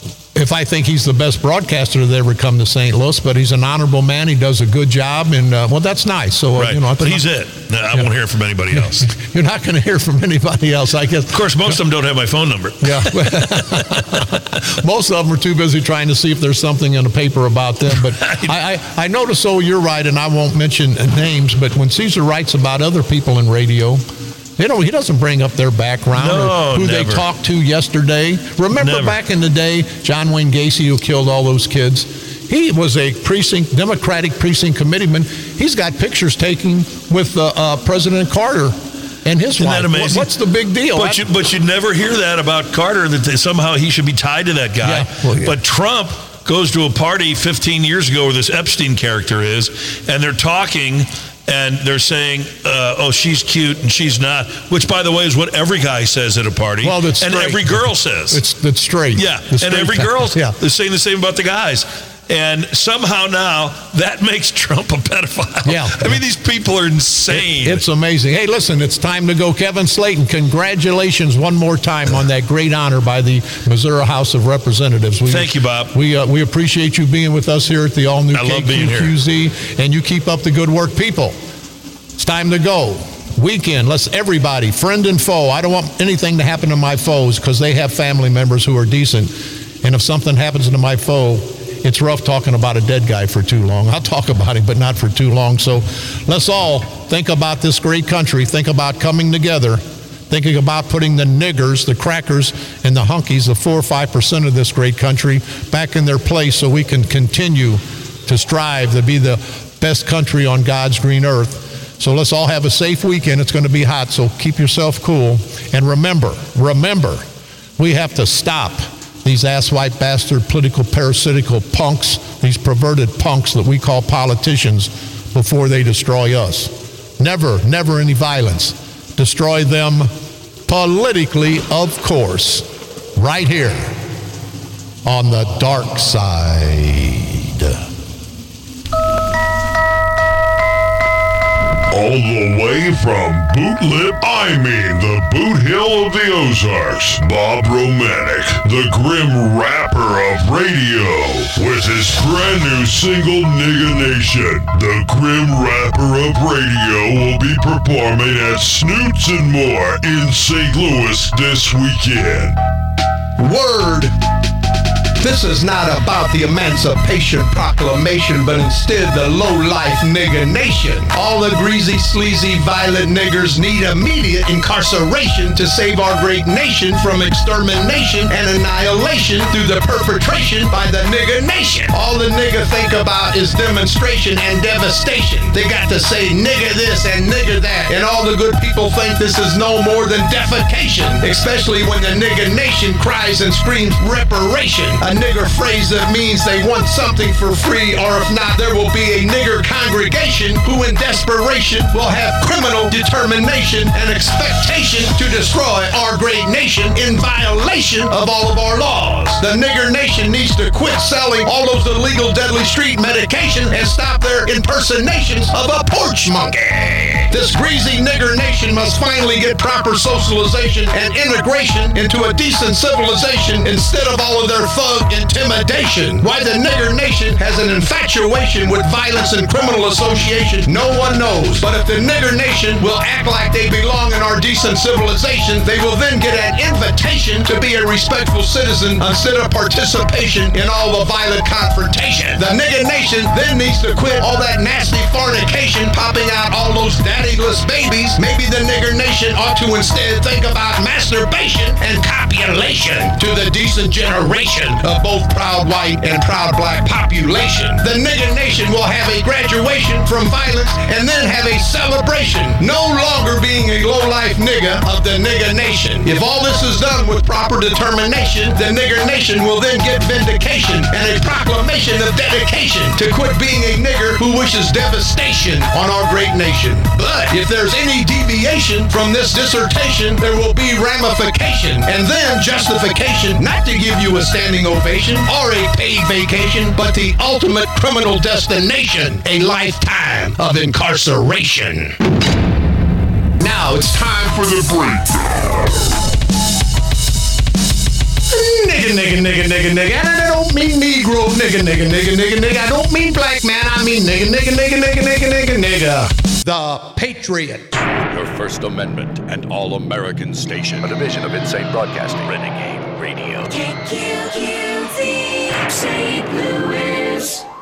if I think he's the best broadcaster that ever come to Saint Louis, but he's an honorable man. He does a good job, and uh, well, that's nice. So, uh, right. you know, but he's it. No, I yeah. won't hear from anybody else. You're not going to hear from anybody else, I guess. Of course, most of them don't have my phone number. Yeah, most of them are too busy trying to see if there's something in the paper about them. But I, I, I notice. Oh, you're right, and I won't mention names. But when Caesar writes about other people in radio, You know, he doesn't bring up their background no, or who never. they talked to yesterday. Remember Never. back in the day, John Wayne Gacy, who killed all those kids? He was a precinct, Democratic precinct committeeman. He's got pictures taken with uh, uh, President Carter. And his Isn't wife. that amazing? What's the big deal? But you, but you never hear that about Carter, that they, somehow he should be tied to that guy. Yeah. Well, yeah. But Trump goes to a party fifteen years ago where this Epstein character is, and they're talking, and they're saying, uh, oh, she's cute and she's not, which, by the way, is what every guy says at a party. Well, that's and straight. every girl says. It's that's straight. Yeah, The and straight every guy. girl Yeah. is saying the same about the guys. And somehow now that makes Trump a pedophile. Yeah. I mean, these people are insane. It, it's amazing. Hey, listen, it's time to go. Kevin Slayton, congratulations one more time on that great honor by the Missouri House of Representatives. We, Thank you, Bob. We uh, we appreciate you being with us here at the all-new I love being K Q Q Z, and you keep up the good work, people. It's time to go. Weekend, let's everybody, friend and foe. I don't want anything to happen to my foes because they have family members who are decent. And if something happens to my foe, it's rough talking about a dead guy for too long. I'll talk about him, but not for too long. So let's all think about this great country, think about coming together, thinking about putting the niggers, the crackers, and the hunkies, the four or five percent of this great country, back in their place so we can continue to strive to be the best country on God's green earth. So let's all have a safe weekend. It's going to be hot, so keep yourself cool. And remember, remember, we have to stop these ass-white bastard political parasitical punks, these perverted punks that we call politicians, before they destroy us. Never, never any violence. Destroy them politically, of course, right here on the dark side. All the way from Boot Lip, I mean the Boot Hill of the Ozarks, Bob Romanek, the grim rapper of radio, with his brand new single Nigga Nation. The grim rapper of radio will be performing at Snoots and More in Saint Louis this weekend. Word! This is not about the Emancipation Proclamation, but instead the low-life nigga nation. All the greasy, sleazy, violent niggers need immediate incarceration to save our great nation from extermination and annihilation through the perpetration by the nigga nation. All the nigga think about is demonstration and devastation. They got to say nigga this and nigga that, and all the good people think this is no more than defecation, especially when the nigga nation cries and screams reparation. A nigger phrase that means they want something for free, or if not, there will be a nigger congregation who in desperation will have criminal determination and expectation to destroy our great nation in violation of all of our laws. The nigger nation needs to quit selling all those illegal deadly street medication and stop their impersonations of a porch monkey. This greasy nigger nation must finally get proper socialization and integration into a decent civilization instead of all of their thug intimidation. Why the nigger nation has an infatuation with violence and criminal association, no one knows. But if the nigger nation will act like they belong in our decent civilization, they will then get an invitation to be a respectful citizen instead of participation in all the violent confrontation. The nigger nation then needs to quit all that nasty fornication, popping out all those daddyless babies. Maybe the nigger nation ought to instead think about masturbation and copulation to the decent generation of both proud white and proud black population. The nigger nation will have a graduation from violence and then have a celebration, no longer being a low-life nigga of the nigger nation. If all this is done with proper determination, the nigger nation will then get vindication and a proclamation of dedication to quit being a nigger who wishes devastation on our great nation. But if there's any deviation from this dissertation, there will be ramification and then justification not to give you a standing ovation or a paid vacation, but the ultimate criminal destination, a lifetime of incarceration. Now it's time for the breakdown. Nigga, nigga, nigga, nigga, nigga. And I don't mean Negro, nigga, nigga, nigga, nigga, nigga. I don't mean black man, I mean nigga, nigga, nigga, nigga, nigga, nigga, nigga. The Patriot. Your First Amendment and All-American Station. A division of Insane Broadcasting. Renegade Radio. K Q Q Z, Saint Louis.